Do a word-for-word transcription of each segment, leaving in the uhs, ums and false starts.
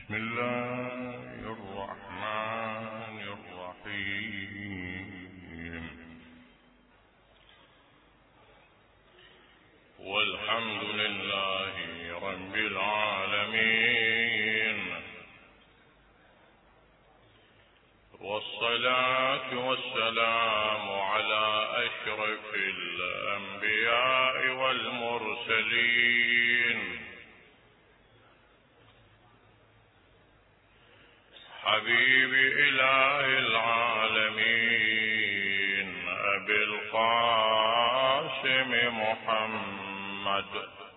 بسم الله الرحمن الرحيم. والحمد لله رب العالمين، والصلاة والسلام على أشرف الأنبياء والمرسلين، حبيب إله العالمين أبي القاسم محمد،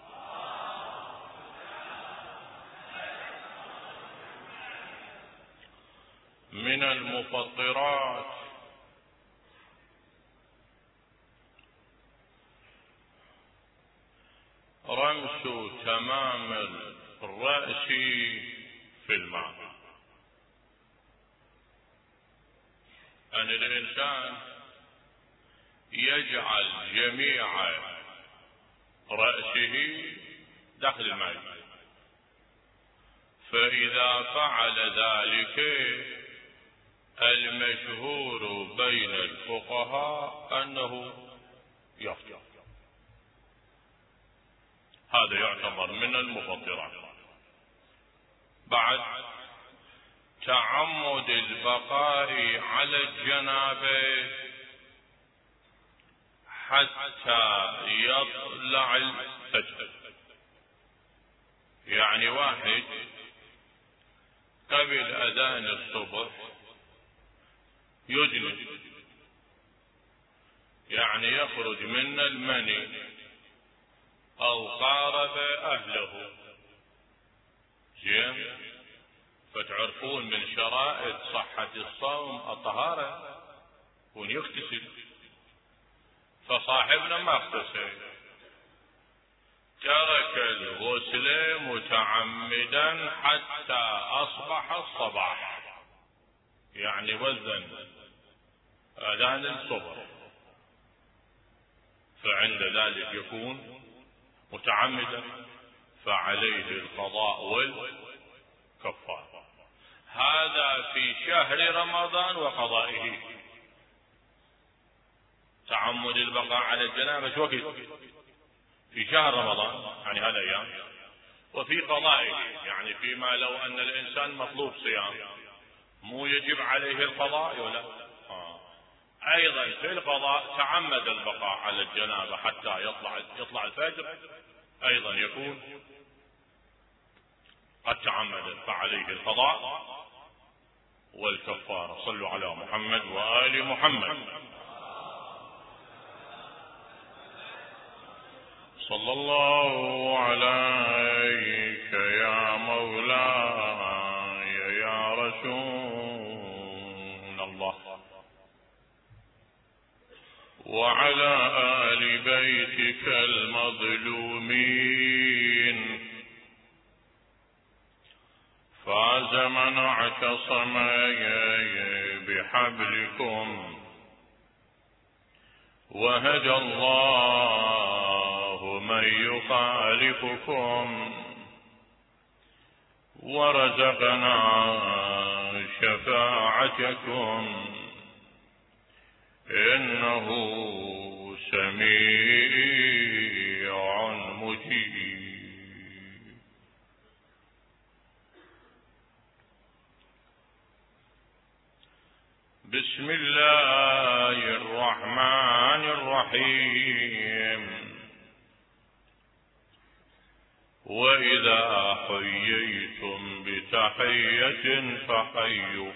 من المفطرات رمس تمام الرأس في الماء، أن الإنسان يجعل جميع رأسه داخل الماء، فإذا فعل ذلك المشهور بين الفقهاء أنه يفطر. هذا يعتبر من المفطرات. بعد تعمد البقاء على الجنابة حتى يطلع الفجر، يعني واحد قبل أذان الصبح يجنب، يعني يخرج من المني أو قارب أهله، زين؟ فتعرفون من شرائط صحة الصوم الطهارة، ونغتسل. فصاحبنا ما اغتسل، ترك الغسل متعمدا حتى أصبح الصباح، يعني وزن أذان الصبح، فعند ذلك يكون متعمدا، فعليه القضاء والكفارة. هذا في شهر رمضان وقضائه. تعمد البقاء على الجنابة شو وقت؟ في شهر رمضان، يعني هذا أيام، وفي قضائه، يعني فيما لو أن الإنسان مطلوب صيام مو يجب عليه القضاء ولا آه. أيضا في القضاء تعمد البقاء على الجنابة حتى يطلع يطلع الفجر، أيضا يكون قد تعمد، فعليه القضاء والكفارة. صلوا على محمد وآل محمد. صلى الله عليك يا مولاي يا رسول الله، وعلى آل بيتك المظلومين. فاز من اعتصم بحبلكم، وهدى الله من يخالفكم، ورزقنا شفاعتكم، إنه سميع مجيب. بسم الله الرحمن الرحيم. وإذا حييتم بتحية فحيوا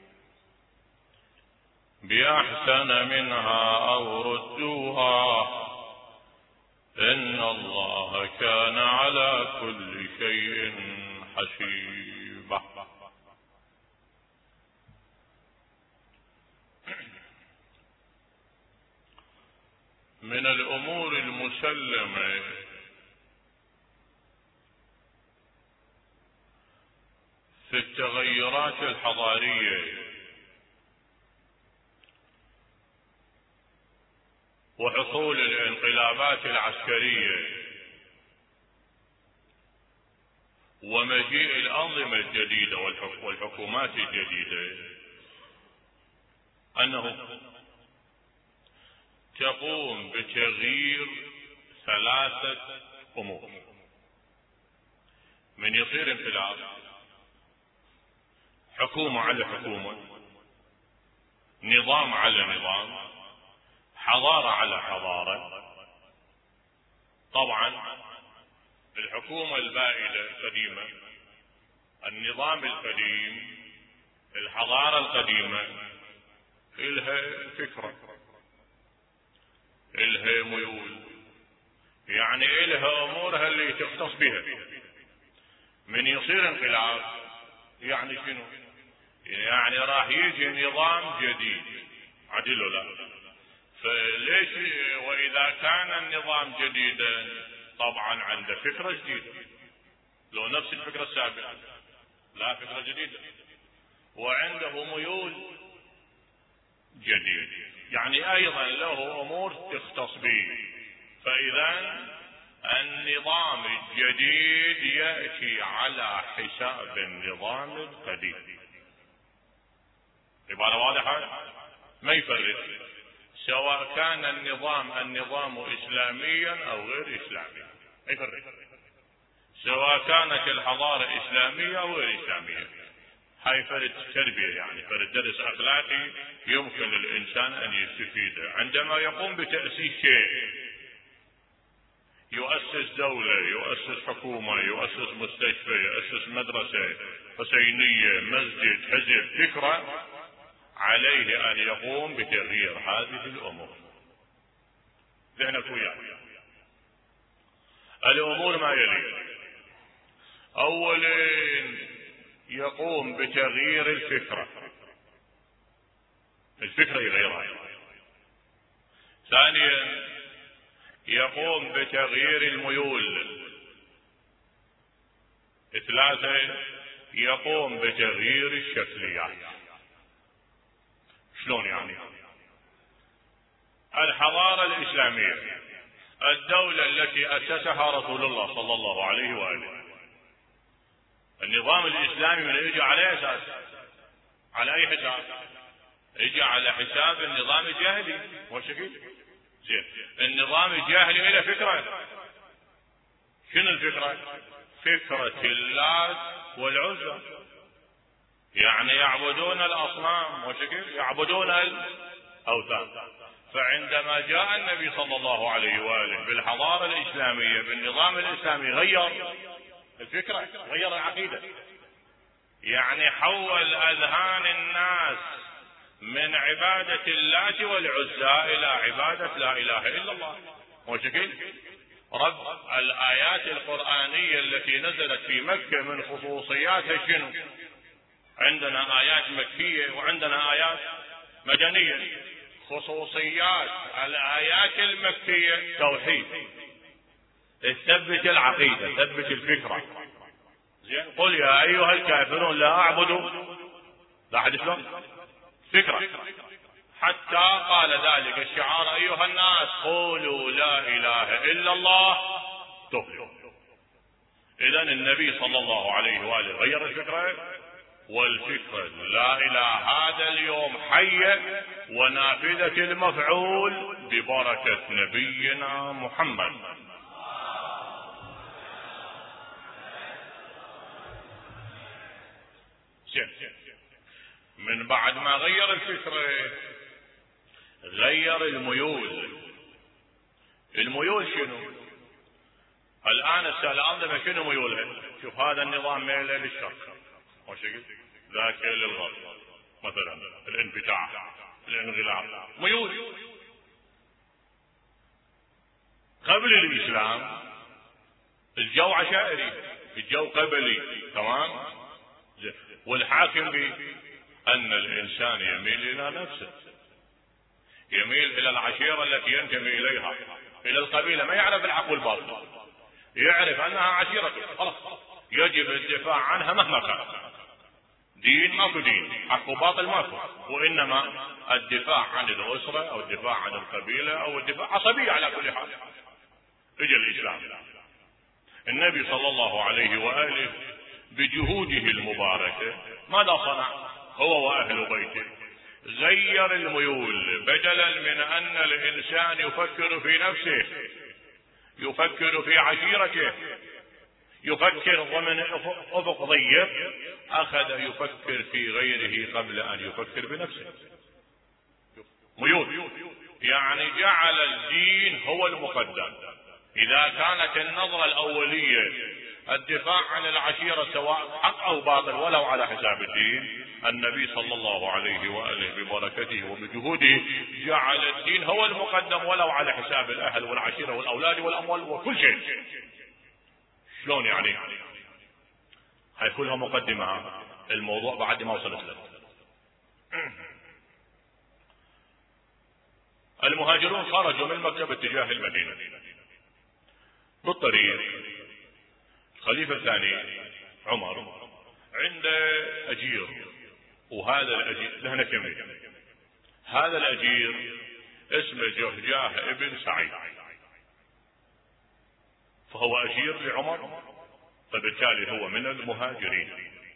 بأحسن منها أو ردوها، إن الله كان على كل شيء حسيبا. من الأمور المسلمة في التغيرات الحضارية وحصول الانقلابات العسكرية ومجيء الأنظمة الجديدة والحكومات الجديدة أنه تقوم بتغيير ثلاثة أمور: من يصير انقلاب، حكومة على حكومة، نظام على نظام، حضارة على حضارة. طبعا الحكومة البائدة القديمة، النظام القديم، الحضارة القديمة، إلها فكرة، إلها ميول، يعني إلها أمورها اللي تختص بها. من يصير انقلاب يعني شنو؟ يعني راح يجي نظام جديد، عدل ولا لا؟ فليش وإذا كان النظام جديدا طبعا عنده فكرة جديدة، لو نفس الفكرة السابقة لا فكرة جديدة، وعنده ميول جديد، يعني أيضا له أمور تختص به. فإذا النظام الجديد يأتي على حساب النظام القديم. عبارة واضحة، ما يفرق سواء كان النظام النظام إسلاميا أو غير إسلامي، ما يفرق، سواء كانت الحضارة إسلامية أو غير إسلامية. هاي فرد تربية، يعني فرد درس أخلاقي يمكن الإنسان أن يستفيده عندما يقوم بتأسيس شيء، يؤسس دولة، يؤسس حكومة، يؤسس مستشفى، يؤسس مدرسة، حسينية، مسجد، حزب، فكرة، عليه أن يقوم بتغيير هذه الأمور. ذهنك وياي. الأمور ما يلي: أولا يقوم بتغيير الفكرة، الفكرة يغيرها. ثانيا يقوم بتغيير الميول. ثلاثة يقوم بتغيير الشكليات. شلون يعني؟ الحضارة الإسلامية، الدولة التي أسسها رسول الله صلى الله عليه وآله، النظام الإسلامي من يجي على أساس، على أي حساب؟ يجي على حساب النظام الجاهلي. وشكل زين، النظام الجاهلي له فكرة. شنو الفكرة؟ فكرة اللات والعزى، يعني يعبدون الأصنام، وشكل يعبدون الأوثان. فعندما جاء النبي صلى الله عليه وآله بالحضارة الإسلامية بالنظام الإسلامي غير الفكرة، غير العقيدة، يعني حول أذهان الناس من عبادة اللات والعزى إلى عبادة لا إله إلا الله. وشكل رب الآيات القرآنية التي نزلت في مكة من خصوصياتها شنو؟ عندنا آيات مكية وعندنا آيات مدنية. خصوصيات الآيات المكية توحيد، تثبت العقيدة، تثبت الفكرة. زين، قل يا أيها الكافرون لا أعبد، لا حد شلون فكرة، حتى قال ذلك الشعار: أيها الناس قولوا لا إله إلا الله تفلحوا. إذن النبي صلى الله عليه وآله غير الفكرة، والفكرة لا إله هذا اليوم حية ونافذة المفعول ببركة نبينا محمد. من بعد ما غير الفكرة غير الميول. الميول شنو؟ الآن الأنظمة شنو ميولها؟ شوف، هذا النظام ميله للشرق، ذاك للغرب، مثلا الانفتاح، الانغلاق، ميول. قبل الإسلام الجو عشائري، الجو قبلي، تمام؟ والحاكم بأن الإنسان يميل إلى نفسه، يميل إلى العشيرة التي ينتمي إليها، إلى القبيلة، ما يعرف الحق والباطل، يعرف أنها عشيرته، خلاص يجب الدفاع عنها مهما كان. دين ماكو دين، حق وباطل ماكو، وإنما الدفاع عن الأسرة أو الدفاع عن القبيلة أو الدفاع عصبية. على كل حال اجى الإسلام، النبي صلى الله عليه وآله بجهوده المباركة ماذا صنع هو وأهل بيته؟ غير الميول، بدلا من أن الإنسان يفكر في نفسه، يفكر في عشيرته، يفكر ضمن أفق ضيق، أخذ يفكر في غيره قبل أن يفكر بنفسه. ميول، يعني جعل الدين هو المقدم. إذا كانت النظرة الأولية الدفاع عن العشيرة سواء حق أو باطل ولو على حساب الدين، النبي صلى الله عليه وآله ببركته وبجهوده جعل الدين هو المقدم ولو على حساب الأهل والعشيرة والأولاد والأموال وكل شيء. شلون يعني؟ هاي كلها مقدمة، الموضوع بعد ما وصلت له. المهاجرون خرجوا من مكة باتجاه المدينة. بالطريق الخليفة الثاني عمر عنده أجير، وهذا الأجير لهنا كمل، هذا الأجير اسمه جهجاه ابن سعيد، فهو أجير لعمر، فبالتالي هو من المهاجرين.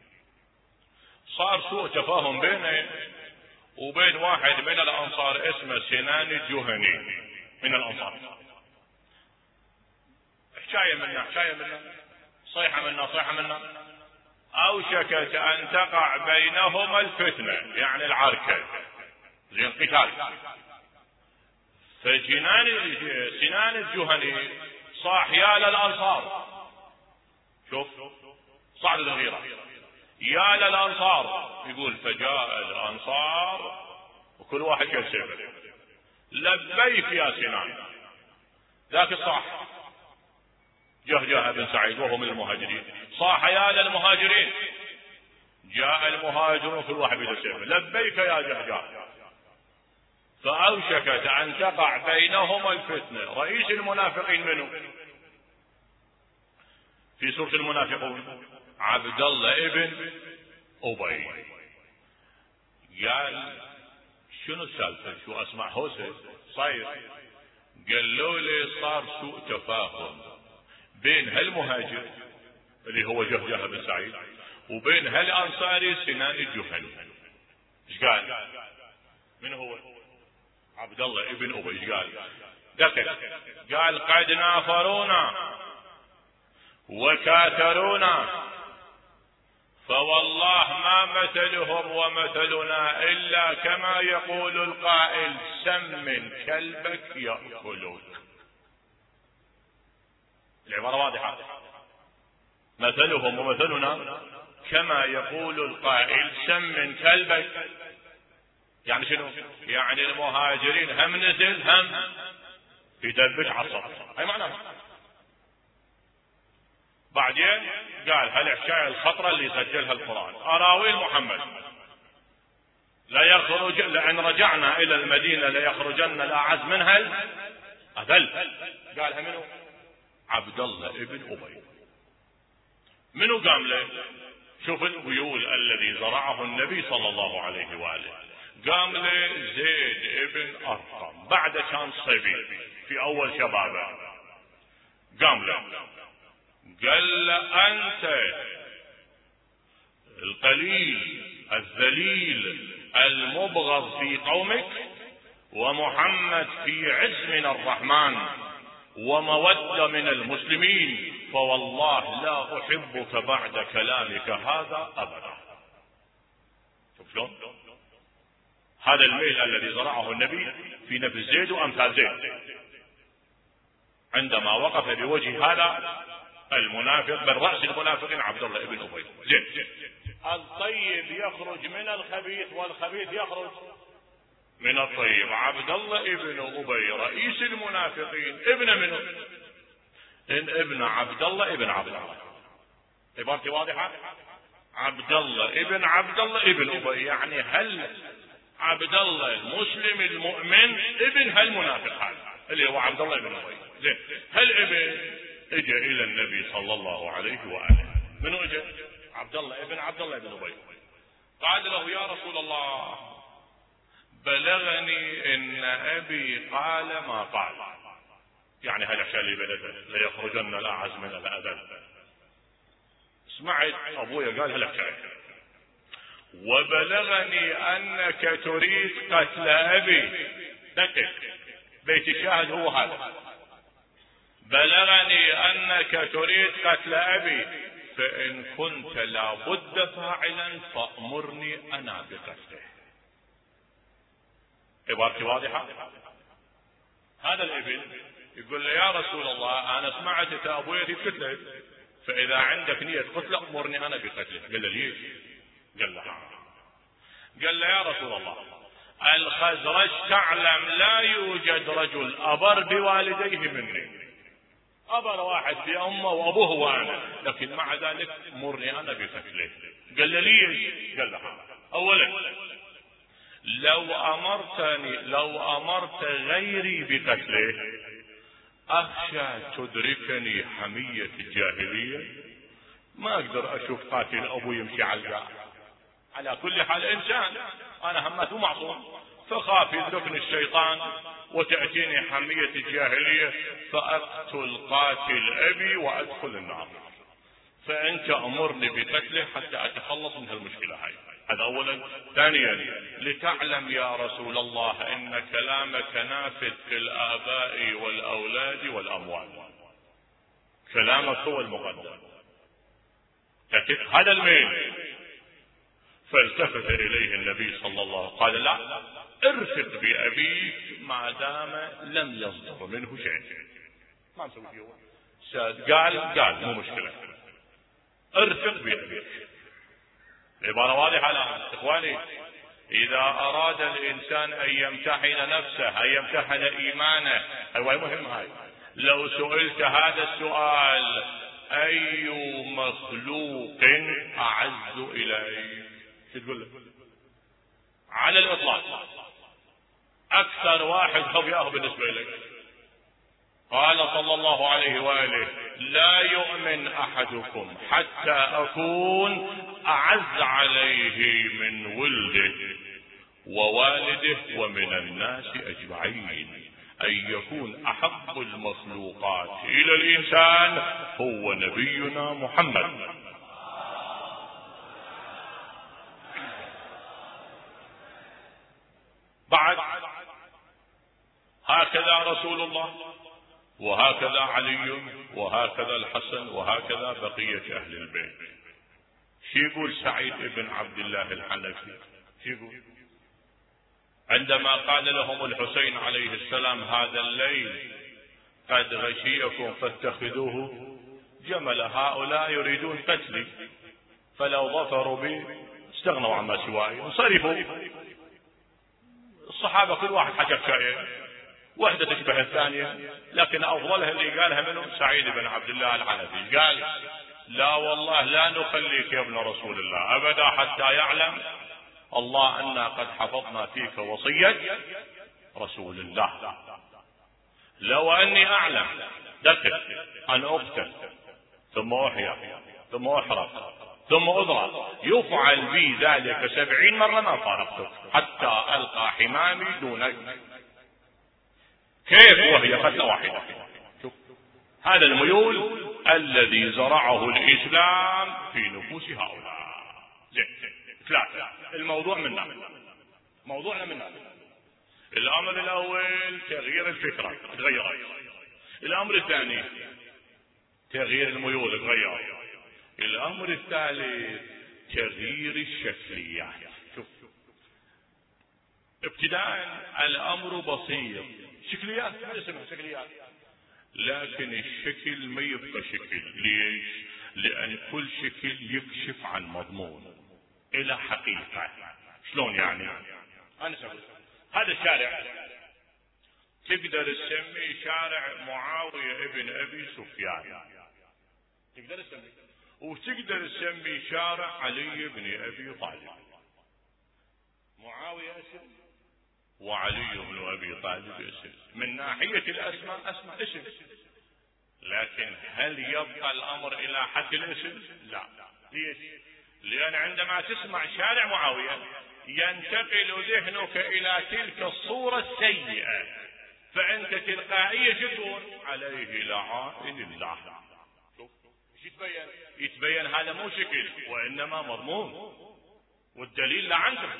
صار سوء تفاهم بينه وبين واحد من الأنصار اسمه سنان الجهني من الأنصار. حكاية منا حكاية منا، صيحة منا صيحة منا، أوشكت أن تقع بينهما الفتنة، يعني العركة زي القتال. فجنان سنان الجهني صاح يا للأنصار، شوف صعد الغيرة يا للأنصار، يقول فجاء الأنصار وكل واحد يسير لبيك يا سنان، ذاك الصاح جهجاه بن سعيد وهو من المهاجرين، صاح يا للمهاجرين، جاء المهاجرون كل واحد يسير لبيك يا جهجاه، فأوشكت أن تقع بينهما الفتنة. رئيس المنافقين منه في سورة المنافقون عبد الله ابن أبي، قال شنو السالفة، شو أسمع هوسة صاير؟ قالوا لي صار سوء تفاهم بين هالمهاجر اللي هو جهجاه بن سعيد وبين هالأنصاري سنان الجهني. ايش قال؟ من هو؟ عبد الله ابن أبي. ايش قال؟ دقق، قال قد نافرونا وكاترونا فوالله ما مثلهم ومثلنا إلا كما يقول القائل سمن كلبك يأكلك. العبارة واضحة، مثلهم ومثلنا كما يقول القائل سمن كلبك. يعني شنو؟ يعني المهاجرين هم نزل هم يدبش عصر، اي معناها. بعدين قال هالحكاية الخطرة اللي سجلها القرآن، أراويل محمد لا يخرج، لأن رجعنا إلى المدينة ليخرجن الأعز منها الأذل. قالها منو؟ عبد الله ابن أبي. منو قام له؟ شوف البيول الذي زرعه النبي صلى الله عليه وآله. قام له زيد ابن أرقم، بعد كان صبي في أول شبابه، قام له قال أنت القليل الذليل المبغض في قومك، ومحمد في عز من الرحمن ومودة من المسلمين، فوالله لا أحبك بعد كلامك هذا أبدا. شوف شلون هذا الميل الذي زرعه النبي في نفس زيد وأمثال زيد عندما وقف بوجه هذا المنافق بل رأس المنافقين عبد الله ابن أبي. زين، الطيب يخرج من الخبيث والخبيث يخرج من الطيب. عبد الله ابن أبي رئيس المنافقين ابن منه؟ إن ابن عبد الله ابن عبد الله. عبارتي واضحة؟ عبد الله ابن عبد الله ابن أبي، يعني هل عبد الله المسلم المؤمن ابن هالمنافق هذا اللي هو عبد الله ابن أبي. زين، هل ابن اجى الى النبي صلى الله عليه وآله؟ منو اجى؟ عبد الله ابن عبد الله ابن أبي. قال له يا رسول الله بلغني ان ابي قال ما قال، يعني هالاشياء اللي بلده ليخرجن الاعز من الاذل. سمعت ابويا قالها لك، وبلغني انك تريد قتل ابي. دقق، بيت الشاهد هو هذا. بلغني انك تريد قتل ابي فان كنت لابد فاعلا فامرني انا بقتله. عبارتي واضحة؟ هذا الابن يقول له يا رسول الله انا سمعت ابويا تقتله، فاذا عندك نية قتله امرني انا بقتله. قال له ليش؟ قال له قال له يا رسول الله الخزرج تعلم لا يوجد رجل ابر بوالديه مني، ابر واحد بامه وابوه وانا، لكن مع ذلك مرني انا بقتله. قال له ليش؟ قال له اولا لو امرتني لو امرت غيري بقتله اخشى تدركني حمية الجاهلية، ما اقدر اشوف قاتل ابو يمشي على الجاه. على كل حال انسان، انا همته معصوم، فخاف يدركني الشيطان وتأتيني حمية الجاهلية فاقتل قاتل ابي وادخل النار، فانت امرني بقتله حتى اتخلص من هالمشكلة هاي. هذا اولا. ثانيا لتعلم يا رسول الله ان كلامك نافذ في الاباء والاولاد والاموال، كلامك هو المقدم. هذا الميل. فالتفت اليه النبي صلى الله عليه وسلم قال لا، ارفق بابيك ما دام لم يصدر منه شيء. ما نسوي شيء. قال قال مو مشكلة، ارفق بابيك. عبارة واضحة الآن إخواني. إذا أراد الإنسان أن يمتحن نفسه، أن يمتحن إيمانه، هاي مهم هاي. لو سئلت هذا السؤال أي مخلوق أعز إليك، شو تقول له؟ على الإطلاق أكثر واحد خبيئه بالنسبة لك. قال صلى الله عليه وآله لا يؤمن أحدكم حتى أكون أعز عليه من ولده ووالده ومن الناس أجمعين، أن يكون أحب المخلوقات إلى الإنسان هو نبينا محمد. بعد هكذا رسول الله، وهكذا علي، وهكذا الحسن، وهكذا بقية أهل البيت. شو يقول سعيد بن عبد الله الحنفي؟ شو يقول عندما قال لهم الحسين عليه السلام هذا الليل قد غشيكم فاتخذوه جمل، هؤلاء يريدون قتلي فلو ظفروا بي استغنوا عما سواي انصرفوا. الصحابة كل واحد حكى شيء، واحدة تشبه الثانية، لكن أفضلها اللي قالها منهم سعيد بن عبد الله الحنفي. قال لا والله لا نخليك يا ابن رسول الله أبدا حتى يعلم الله أننا قد حفظنا فيك وصية رسول الله. لو أني أعلم دقق أن أقتل ثم أحيا ثم أحرق ثم أضرب يفعل بي ذلك سبعين مرة ما فارقتك حتى ألقى حمامي دونك. كيف وهي قتلة واحدة؟ شوف هذا الميول الذي زرعه الإسلام في نفوس هؤلاء. زين ثلاثة. الموضوع منا، موضوعنا منا. الأمر الأول تغيير الفكرة تغير، الأمر الثاني تغيير الميول تغير، الأمر الثالث تغيير الشكليات. شوف ابتداء الأمر بسيط، شكليات ما اسمها شكليات، لكن الشكل ما يبقى شكل. ليش؟ لأن كل شكل يكشف عن مضمون إلى حقيقة. شلون يعني؟ أنا سأقول هذا الشارع تقدر تسميه شارع معاوية ابن أبي سفيان، تقدر تسميه، وتقدر تسميه شارع علي بن أبي طالب. معاوية اسم وعلي بن أبي طالب اسم، من ناحية الأسماء أسماء اسم، لكن هل يبقى الأمر إلى حد الاسم؟ لا. ليش؟ لأن عندما تسمع شارع معاوية ينتقل ذهنك إلى تلك الصورة السيئة، فأنت تلقائيا تقول عليه لعائن الله. يتبين يتبين هذا مو شكل وإنما مضمون، والدليل لعندك.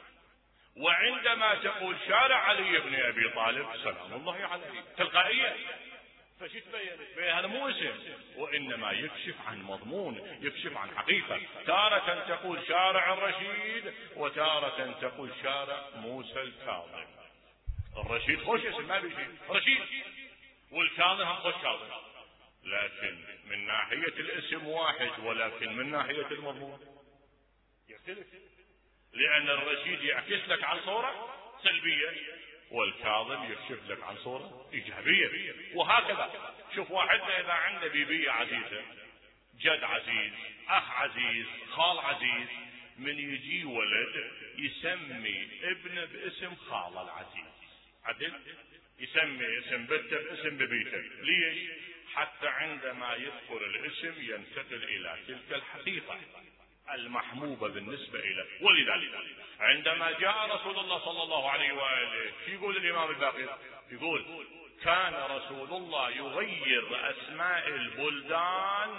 وعندما تقول شارع علي بن أبي طالب سلام الله عليه تلقائيا، فش تبين؟ تبين هذا مو اسم وإنما يكشف عن مضمون، يكشف عن حقيقة. تارة تقول شارع الرشيد وتارة تقول شارع موسى الكاظم. الرشيد خوش اسم ما بيجي رشيد، والكاظم هم خوش كاظم، لكن من ناحية الاسم واحد ولكن من ناحية المضمون يختلف، لأن الرشيد يعكس لك عن صورة سلبية والكاظم يكشف لك عن صورة إيجابية. وهكذا شوف واحدنا إذا عنده بيبية عزيزة، جد عزيز، أخ عزيز، خال عزيز، من يجي ولد يسمي ابنه باسم خاله العزيز، عدل يسمي اسم بنته باسم ببيته. ليش؟ حتى عندما يذكر الاسم ينتقل إلى تلك الحقيقة المحبوبة بالنسبة إليه. ولذلك عندما جاء رسول الله صلى الله عليه وآله يقول الإمام الباقر، يقول كان رسول الله يغير أسماء البلدان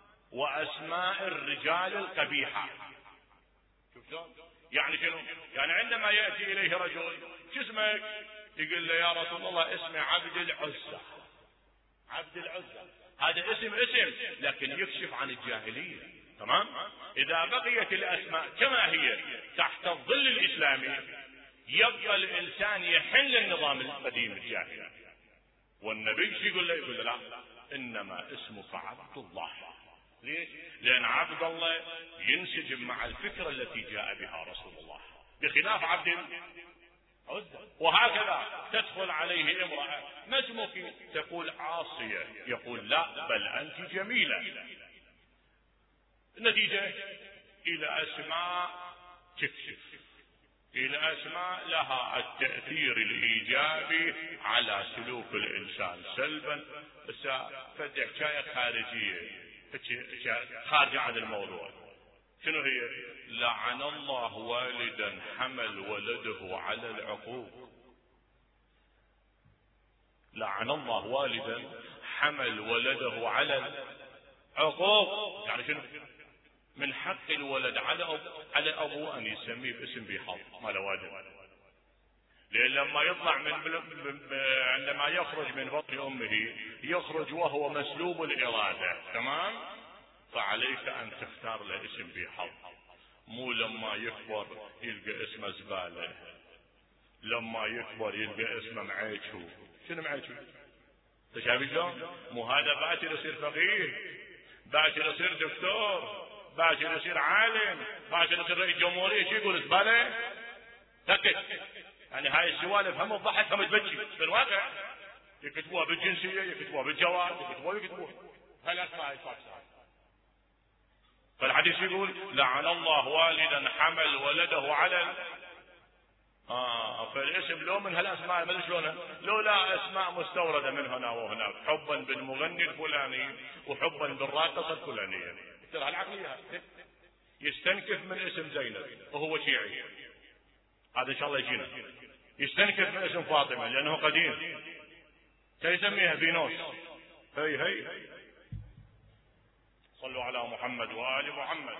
وأسماء الرجال القبيحة. شوف شلون؟ يعني شنو؟ يعني عندما يأتي إليه رجل شو اسمك؟ يقول له يا رسول الله اسمي عبد العزة. عبد العزة هذا اسم اسم لكن يكشف عن الجاهلية. تمام؟ إذا بقيت الأسماء كما هي تحت الظل الإسلامي يبقى الإنسان يحن للنظام القديم الجاهلي. والنبي شو يقول له؟ يقول له لا، إنما اسمك عبد الله. ليش؟ لأن عبد الله ينسجم مع الفكرة التي جاء بها رسول الله، بخلاف عبد عزة. وهكذا تدخل عليه امرأة ما اسمك؟ تقول عاصية، يقول لا بل أنت جميلة. النتيجة إلى أسماء تكشف، إلى أسماء لها التأثير الإيجابي على سلوك الإنسان سلبا. بس فد حكاية خارجية خارجة عن الموضوع. شنو هي؟ لعن الله والدا حمل ولده على العقوق. لعن الله والدا حمل ولده على العقوق. يعني شنو؟ من حق الولد على أب... على أبوه أن يسميه باسم بيحاط مال والده، لأن لما يطلع من عندما يخرج من بطن أمه يخرج وهو مسلوب الإرادة. تمام؟ فعليك أن تختار له اسم بيحاط، مو لما يكبر يلقى اسمه زبالة، لما يكبر يلقى اسمه معيشو. شنو معيشو؟ تشابه شلون؟ مو هذا باكر يصير فقيه، باكر يصير دكتور، باكر يصير عالم، باكر يصير رئيس جمهورية. شو يقول زبالة؟ سكت. يعني هاي السوالف هم الضحك هم تبكي، بالواقع يكتبوها بالجنسية، يكتبوها بالجواز، يكتبوها يكتبوها هالأسماء الفاكسة. فالحديث يقول لعن الله والدا حمل ولده على آه فالاسم لو من هالاسماء ما ادري شلونها، لو لا اسماء مستورده من هنا وهناك، حبا بالمغني الفلاني وحبا بالراقصه الفلانيه. ترى العقليه يستنكف من اسم زينب وهو شيعي، هذا ان شاء الله يجينا. يستنكف من اسم فاطمه لانه قديم، سيسميها فينوس. هي هي صلوا على محمد وآل محمد.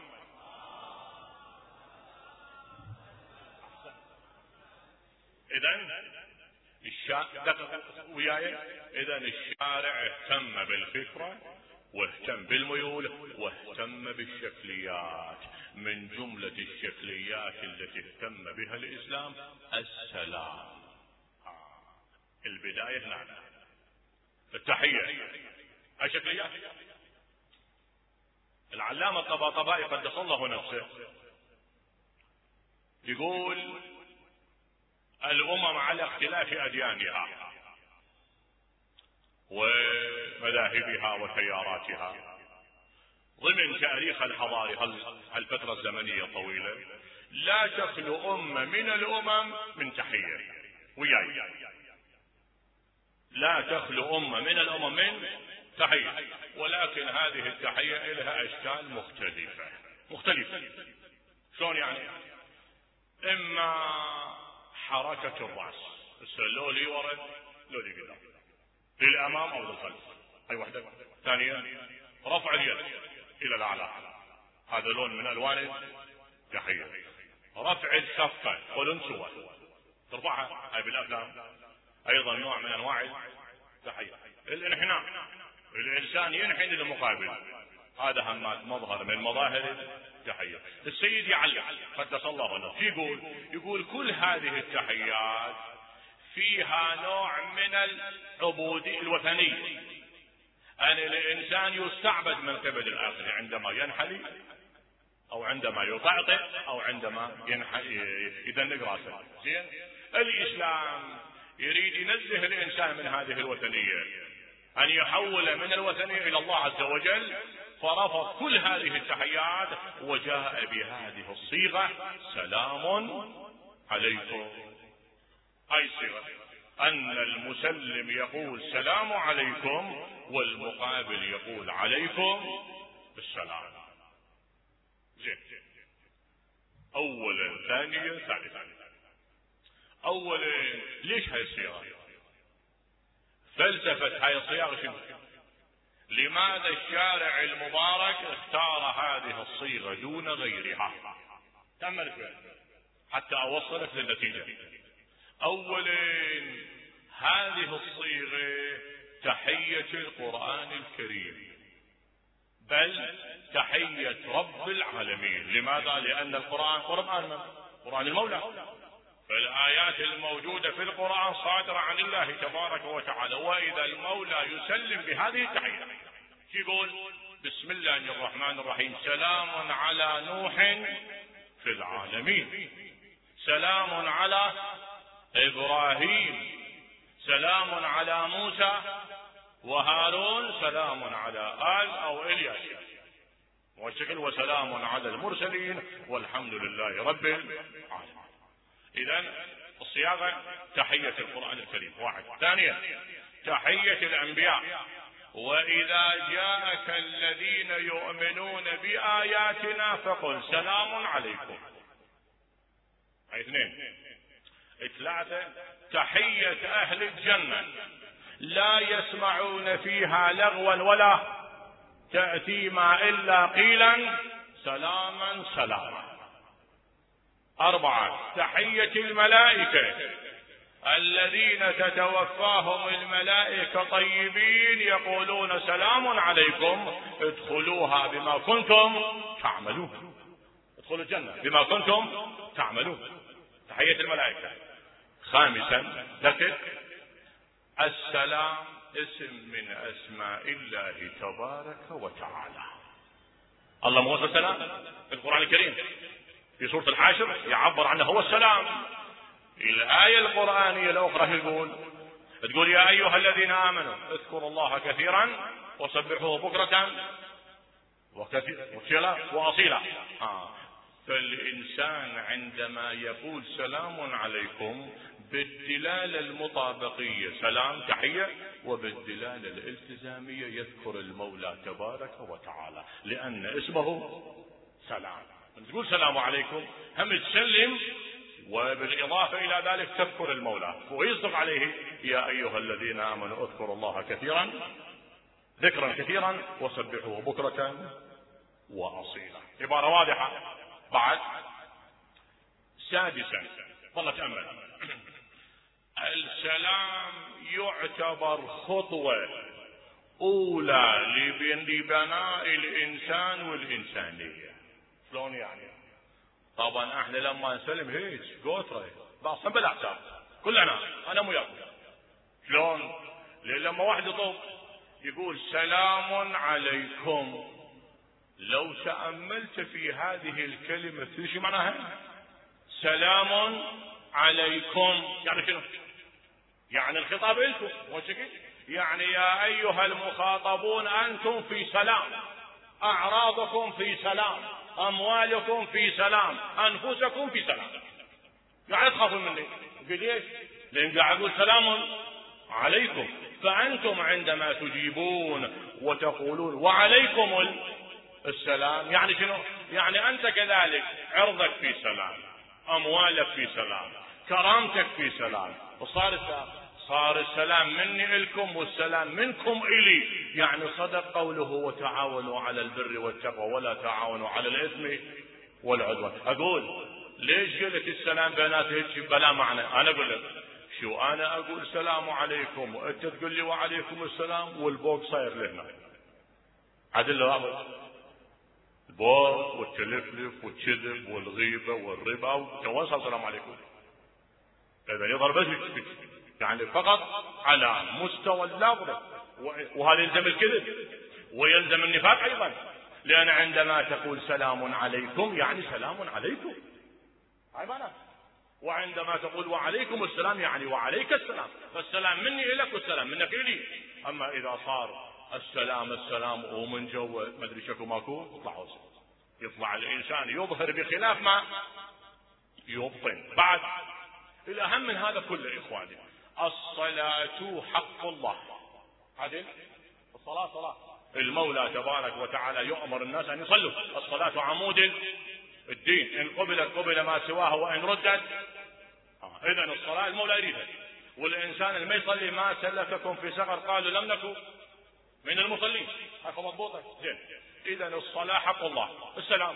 إذن الشارع وياي إذن الشارع اهتم بالفكرة واهتم بالميول واهتم بالشكليات. من جملة الشكليات التي اهتم بها الإسلام السلام. البداية هنا التحية. الشكليات العلامة الطباطبائي قدس الله نفسه يقول الأمم على اختلاف أديانها ومذاهبها وتياراتها ضمن تاريخ الحضاري الفترة الزمنية الطويلة لا تخلو أمة من الأمم من تحية. وياي لا تخلو أمة من الأمم من تحية، ولكن هذه التحية لها أشكال مختلفة مختلفة. شلون يعني؟ إما حركة الرأس، لو لي ورا لو لي قدام، للأمام أو للخلف، أي واحدة. ثانيا رفع اليد الى الاعلى، هذا لون من الوان التحية. رفع الكفة والانسوة ترفعها، هاي بالافلام ايضا نوع من انواع التحية. الانحناء، الانسان ينحني للمقابل، هذا همات مظهر من مظاهر التحية. السيد يعلق قدس الله عنه يقول يقول كل هذه التحيات فيها نوع من العبودية الوثنية، أن الإنسان يستعبد من قبل الآخر عندما ينحني أو عندما يطعطع أو عندما يدنق راسه. زين، الإسلام يريد ينزه الإنسان من هذه الوثنية، أن يحول من الوثنية إلى الله عز وجل، فرفض كل هذه التحيات وجاء بهذه الصيغة سلام عليكم. هاي الصيغة أن المسلم يقول سلام عليكم والمقابل يقول عليكم السلام. زين، أولا ثانيا ثالثا. أولا ليش هاي الصيغة؟ فلسفة هاي الصيغة شنو؟ لماذا الشارع المبارك اختار هذه الصيغة دون غيرها؟ تأمل فيها حتى أوصلك للنتيجة. أولا هذه الصيغة تحية القرآن الكريم، بل تحية رب العالمين. لماذا؟ لأن القرآن قرآن قرآن المولى، فالآيات الموجودة في القرآن صادرة عن الله تبارك وتعالى. وإذا المولى يسلم بهذه التحية يقول بسم الله الرحمن الرحيم سلام على نوح في العالمين، سلام على إبراهيم، سلام على موسى وهارون، سلام على آل أو إلياس والشكل، وسلام على المرسلين والحمد لله رب العالمين. إذن الصياغة تحية القرآن الكريم واحد. ثانيا تحية الأنبياء، وإذا جاءك الذين يؤمنون بآياتنا فقل سلام عليكم. اثنين. ثلاثة تحية أهل الجنة، لا يسمعون فيها لغوا ولا تأثيما إلا قيلا سلاما سلاما. أربعة تحية الملائكة، الذين تتوفاهم الملائكة طيبين يقولون سلام عليكم ادخلوها بما كنتم تعملون، ادخلوا الجنة بما كنتم تعملون. تحية الملائكة. خامسا ذكر السلام اسم من أسماء الله تبارك وتعالى. الله هو السلام في القرآن الكريم في سورة الحاشر يعبر عنه هو السلام. الآية القرآنية الأخرى يقول تقول يا أيها الذين آمنوا اذكروا الله كثيرا وسبحوه بكرة وكثيرا وأصيلا. آه. فالإنسان عندما يقول سلام عليكم بالدلالة المطابقية سلام تحية، وبالدلالة الالتزامية يذكر المولى تبارك وتعالى لأن اسمه سلام. تقول سلام عليكم هم تسلم، وبالإضافة إلى ذلك تذكر المولى ويصدق عليه يا أيها الذين آمنوا اذكروا الله كثيرا ذكرا كثيرا وسبحوه بكرة وأصيلا. عبارة واضحة. بعد سادسا والله تأمل السلام يعتبر خطوة أولى لبناء الإنسان والإنسانية. شلون يعني؟ طبعا احنا لما نسلم هيك قوتره باصم بالاعتاب كلنا انا مو ياكل. شلون؟ لان لما واحد يطوف يقول سلام عليكم، لو تأملت في هذه الكلمة تدري شو معناها؟ سلام عليكم يعني شنو؟ يعني الخطاب لكم مو شكل؟ يعني يا ايها المخاطبون انتم في سلام، اعراضكم في سلام، اموالكم في سلام، انفسكم في سلام. يعني تخافون مني. ليش؟ لان قاعد اقول سلام عليكم، فانتم عندما تجيبون وتقولون وعليكم السلام يعني شنو؟ يعني انت كذلك عرضك في سلام، اموالك في سلام، كرامتك في سلام. الصالحة صار السلام مني إلكم والسلام منكم إلي. يعني صدق قوله وتعاونوا على البر والتقوى ولا تعاونوا على الإثم والعدوان. أقول ليش قلت السلام بينات هيك بلا معنى؟ أنا أقول لك شو، أنا أقول السلام عليكم وأنت تقول لي وعليكم السلام والبوق صاير لهنا عدل رابط، البوق والتلفلف والكذب والغيبة والربا وتواصل السلام عليكم. إذا يظهر بس يعني فقط على مستوى اللفظ، وهذا يلزم الكذب ويلزم النفاق أيضا، لأن عندما تقول سلام عليكم يعني سلام عليكم، وعندما تقول وعليكم السلام يعني وعليك السلام، فالسلام مني إليك والسلام منك إلي. أما إذا صار السلام السلام ومن جو ما أدري شكو ماكو، يطلع يطلع الإنسان يظهر بخلاف ما يبطن. بعد الأهم من هذا كله إخواني، الصلاة حق الله. عدل الصلاة صلاة المولى تبارك وتعالى يؤمر الناس أن يصلوا، الصلاة عمود الدين، إن قبلت قبل ما سواها وإن ردت. آه. إذن الصلاة المولى يريدها، والإنسان اللي ما يصلي ما سلككم في سقر قالوا لم نكن من المصلين، هذا مضبوطة زين. إذن الصلاة حق الله، السلام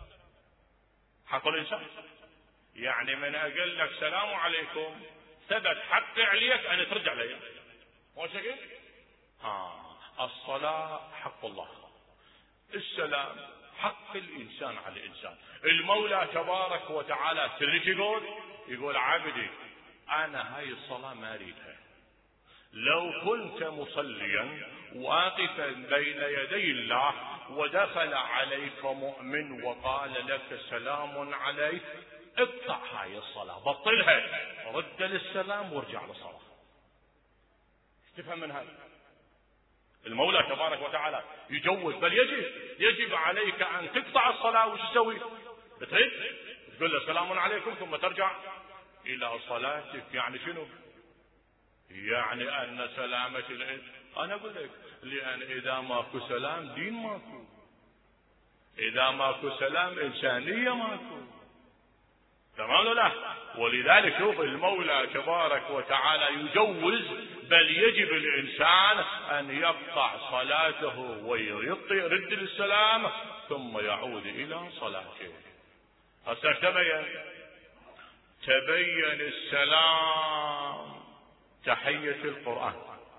حق الإنسان. يعني من أقول لك سلام عليكم ثبت حق عليك أن ترجع لي، مو شكل؟ آه. الصلاة حق الله، السلام حق الإنسان على الإنسان. المولى تبارك وتعالى تدري يقول يقول عبدي أنا هاي الصلاة ما أريدها، لو كنت مصليا واقفا بين يدي الله ودخل عليك مؤمن وقال لك سلام عليك، اقطع هاي الصلاة، بطلها، رد للسلام وارجع للصلاة. تفهم من هذا؟ المولى تبارك وتعالى يجوز، بل يجب يجب عليك أن تقطع الصلاة. وش تسوي؟ تريد تقول له سلام عليكم ثم ترجع إلى صلاتك. يعني شنو؟ يعني أن سلامة الإنسان، أنا أقول لك لأن إذا ماكو سلام دين ماكو، إذا ماكو سلام إنسانية ماكو، تمام ولا لا؟ ولذلك شوف المولى تبارك وتعالى يجوز، بل يجب الإنسان أن يقطع صلاته ويرد للسلام ثم يعود إلى صلاته. هسه تبين تبين السلام تحية القرآن،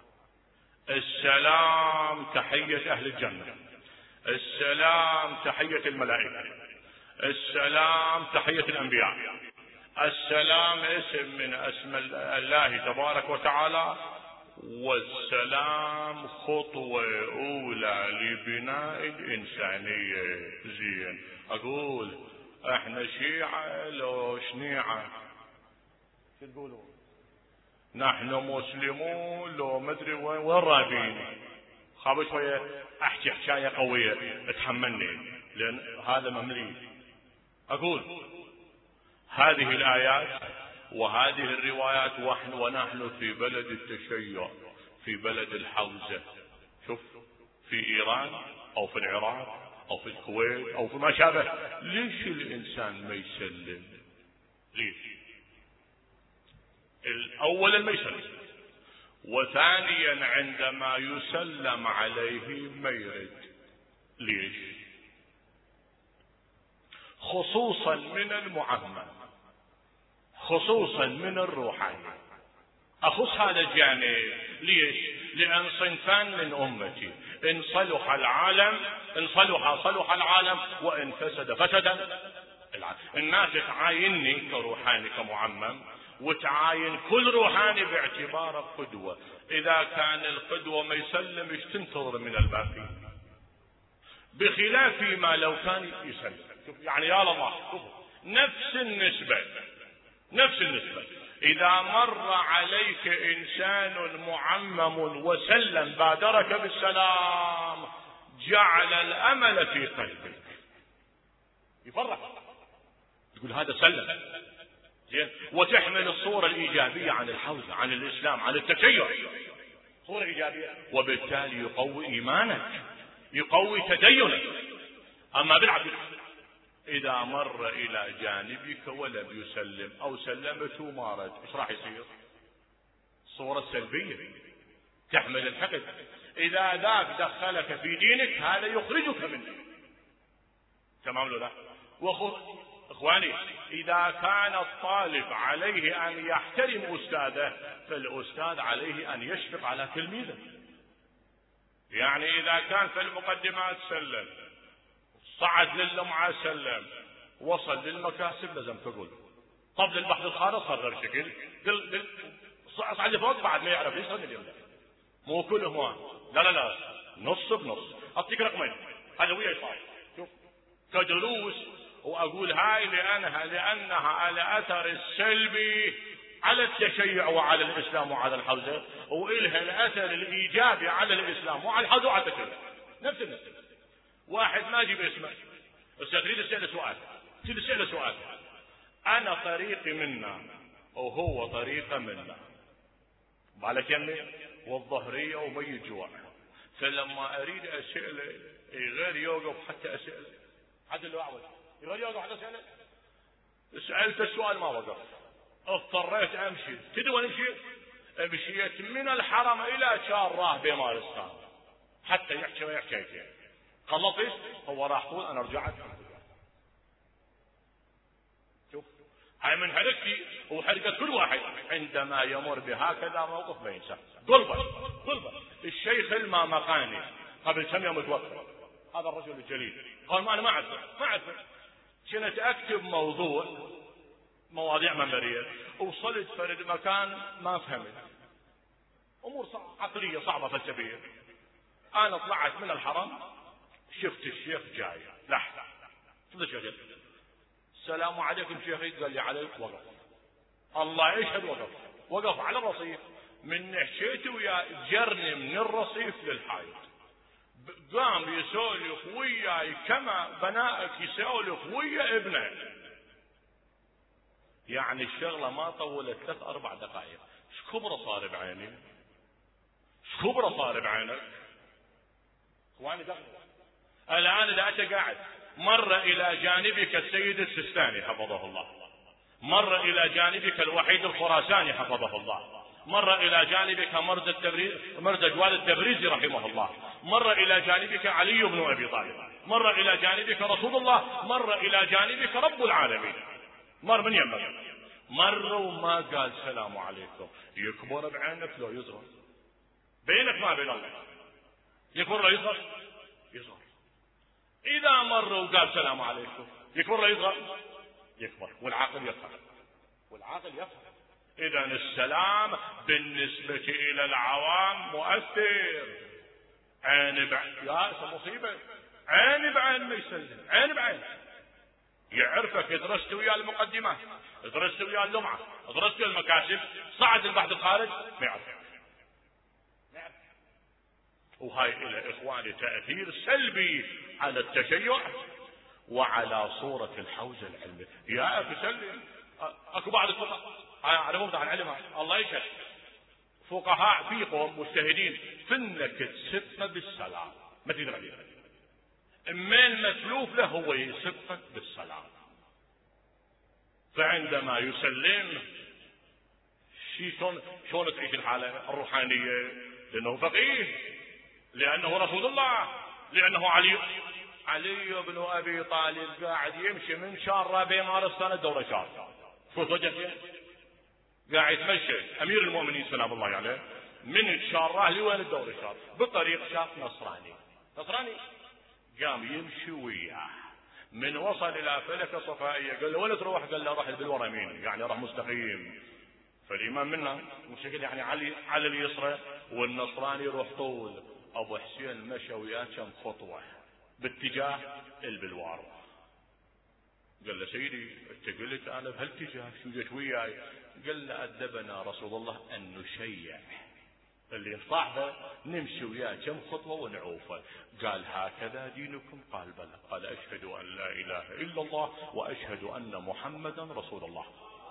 السلام تحية أهل الجنة، السلام تحية الملائكة، السلام تحية الأنبياء، السلام اسم من أسماء الله تبارك وتعالى، والسلام خطوة أولى لبناء الإنسانية. زين، أقول احنا شيعة لو شنيعة، شو تقولون؟ نحن مسلمون لو مدري وين وين رابين. خاب شوية احكي حكاية قوية اتحملني لان هذا مملي. اقول هذه الآيات وهذه الروايات ونحن ونحن في بلد التشيع، في بلد الحوزة، شوف في إيران أو في العراق أو في الكويت أو في ما شابه، ليش الإنسان ما يسلم؟ ليش؟ الأول ما يسلم، وثانيا عندما يسلم عليه ما يرد. ليش؟ خصوصا من المعمم، خصوصا من الروحاني، أخص هذا الجانب. ليش؟ لأن صنفان من أمتي، إن صلح العالم إن صلح صلح العالم وإن فسد فسد العالم. الناس تعاينني كروحاني كمعمم، وتعاين كل روحاني باعتباره قدوة. إذا كان القدوة ما يسلم ايش تنتظر من الباقي؟ بخلاف ما لو كان يسلم. يعني يا الله نفس النسبة نفس النسبة إذا مر عليك إنسان معمم وسلم بادرك بالسلام جعل الأمل في قلبك، يفرح، تقول هذا سلم، وتحمل الصورة الإيجابية عن الحوزة، عن الإسلام، عن التشيع، صورة إيجابية، وبالتالي يقوي إيمانك، يقوي تدينك. أما بالعكس إذا مر إلى جانبك ولم يسلم أو سلمته ما رد، إيش راح يصير؟ صورة سلبية تحمل الحقد. إذا ذاك دخلك في دينك هذا يخرجك منه. تمام ولا لا؟ إخواني، إذا كان الطالب عليه أن يحترم أستاذه فالأستاذ عليه أن يشفق على تلميذه. يعني إذا كان في المقدمات سلم، صعد للمعة سلم، وصل للمكاسب لازم تقول طب للبحث الخارج صغر شكل قل صعد لفوق بعد ما يعرف ليش هذا اليوم. مو كلهم لا لا لا نص بنص. أعطيك رقمين هذا ويا صار شوف كدروس، وأقول هاي لأنها لأنها على أثر السلبي على التشيع وعلى الإسلام وعلى الحوزة، وإلها الأثر الإيجابي على الإسلام وعلى الحوزة وعلى التشيع نفس النفس. واحد ما أجيب اسمه بس تريد تسأله سؤال، تريد تسأله سؤال، أنا طريقي منا وهو طريقه منا على كمي والظهرية ومي الجوع، فلما أريد أسأله غير يوقف حتى أسأله حتى لو أعود غير يوقف حتى أسأله. سألت السؤال ما وقف، اضطريت أمشي. تدري أمشي؟ مشيت من الحرم إلى شارة بمارستان حتى يحكي ما يحكي. خلصت هو راح طول أنا رجعت. شوف هاي من حركتي وحركة كل واحد عندما يمر بهكذا موقف ما ينسى. قلبا قلبا الشيخ المامقاني قبل كم يوم توفى، هذا الرجل الجليل، قال ما أنا ما أعرفه ما أعرفه كنت أكتب موضوع مواضيع منبرية، وصلت فرد مكان ما فهمت أمور صعبة عقلية صعبة فلسفية. أنا طلعت من الحرم شفت الشيخ جاي لحظة، شفت الشيخ السلام عليكم شيخي، قال لي عليك. وقف الله يشهد وقف وقف على الرصيف، من حشيته ويا جرني من الرصيف للحائط، قام يسولف وياي كما بنائك يسولف ويا ابنه. يعني الشغلة ما طولت ثلاث أربع دقائق. ايش كبرى صار بعيني، ايش كبرى صار بعينك اخواني. الآن إذا أنت قاعد مر إلى جانبك السيد السيستاني حفظه الله، مر إلى جانبك الوحيد الخراساني حفظه الله، مر إلى جانبك مرز التبريز مرز جوال التبريزي رحمه الله، مر إلى جانبك علي بن أبي طالب، مر إلى جانبك رسول الله، مر إلى جانبك رب العالمين، مر من يمك، مر وما قال سلام عليكم. يكبر بعينك لو يصغر بينك ما بين الله، يكبر لو يصغر يصغر. إذا مر وقال سلام عليكم يكبر لو يصغر يكبر. والعاقل يفهم، والعاقل يفهم. إذا السلام بالنسبة إلى العوام مؤثر. عين بعين يا مصيبة، عين بعين ما يسلم، عين بعين يعرفك. درست ويا المقدمات، درست ويا اللمعة، درست ويا المكاسب، صعد البحث الخارج ما يعرف. وهاي إلى إخواني تأثير سلبي على التشيع وعلى صورة الحوزة العلمية. يا أخي سلم. أكو بعض الفقهاء على مبدأ عن علمها الله يشهد، فقهاء في قوم مجتهدين في انك تسبه بالسلام ما تقدر عليه، اما المسلوف له هو يسبك بالسلام. فعندما يسلم شي شلون شلون تعيش الحالة الروحانية، لأنه فقيه، لأنه رسول الله، لأنه علي علي بن أبي طالب قاعد يمشي من شارة بمارستان الدولة شارة، شو وجهته قاعد يتمشى أمير المؤمنين سلام الله عليه من الشارة لوين الدولة شارة بالطريق، شاف نصراني نصراني قام يمشي وياه، من وصل إلى فلك صفائية قال له وين تروح؟ قال له راح بالورا يمين، يعني راح مستقيم. فالإمام منا مشكل يعني علي على اليسرى، والنصراني يروح طول. أبو حسين مشى وياه كم خطوة باتجاه البلوار. قال له سيدي انت قلت انا بهالاتجاه شو جيت وياي؟ قال له ادبنا رسول الله ان نشيع اللي صاحبه نمشي وياه كم خطوه ونعوفه. قال هكذا دينكم؟ قال بلى. قال اشهد ان لا اله الا الله واشهد ان محمدا رسول الله.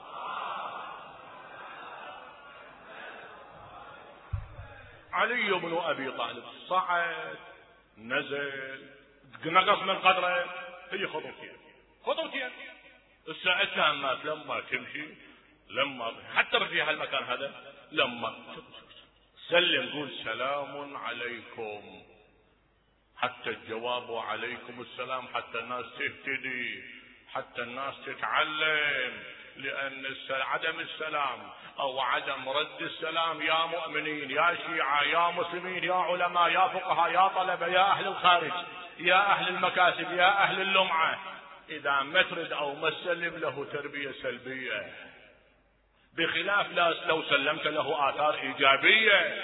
علي بن ابي طالب صعد نزل نقص من قدره هي خطوتين خطوتين. الساعة مات لما تمشي لما حتى في هالمكان هذا لما سلم قول سلام عليكم، حتى الجواب عليكم السلام، حتى الناس تهتدي، حتى الناس تتعلم. لأن عدم السلام أو عدم رد السلام يا مؤمنين يا شيعة يا مسلمين يا علماء يا فقهاء يا طلبة يا أهل الخارج يا أهل المكاسب يا أهل اللمعة، إذا ما ترد أو ما تسلم له تربية سلبية، بخلاف لو سلمت له آثار إيجابية.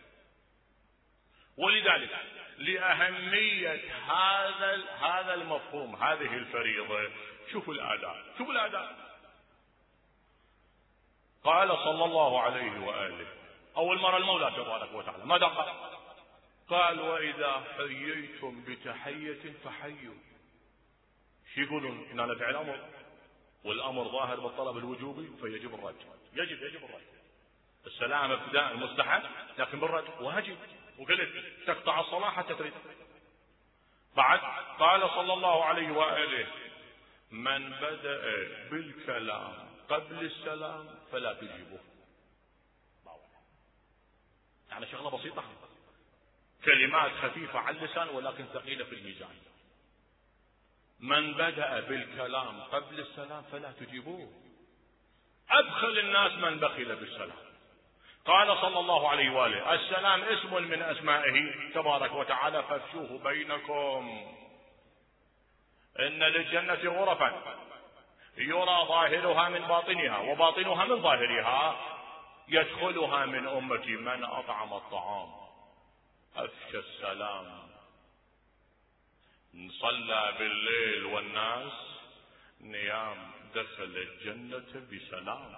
ولذلك لأهمية هذا هذا المفهوم، هذه الفريضة، شوفوا الآداب، شوفوا الآداب. قال صلى الله عليه وآله أول مرة المولى تبارك وتعالى ماذا قال؟ قال وإذا حييتم بتحية فحيوا. شو يقولون؟ إن أنا فعل أمر، والأمر ظاهر بالطلب الوجوبي فيجب الرد. يجب يجب الرد. السلام ابتداء مستحب لكن بالرد واجب، وقلت تقطع الصلاة حتى تريد. بعد قال صلى الله عليه وآله من بدأ بالكلام قبل السلام فلا تجيبه. يعني شغلة بسيطة، كلمات خفيفة على اللسان ولكن ثقيلة في الميزان. من بدأ بالكلام قبل السلام فلا تجيبوه. أبخل الناس من بخل بالسلام. قال صلى الله عليه وآله السلام اسم من أسمائه تبارك وتعالى فافشوه بينكم. إن للجنة غرفا يرى ظاهرها من باطنها وباطنها من ظاهرها يدخلها من أمتي من أطعم الطعام أفشى السلام صلى بالليل والناس نيام دخل الجنة بسلام.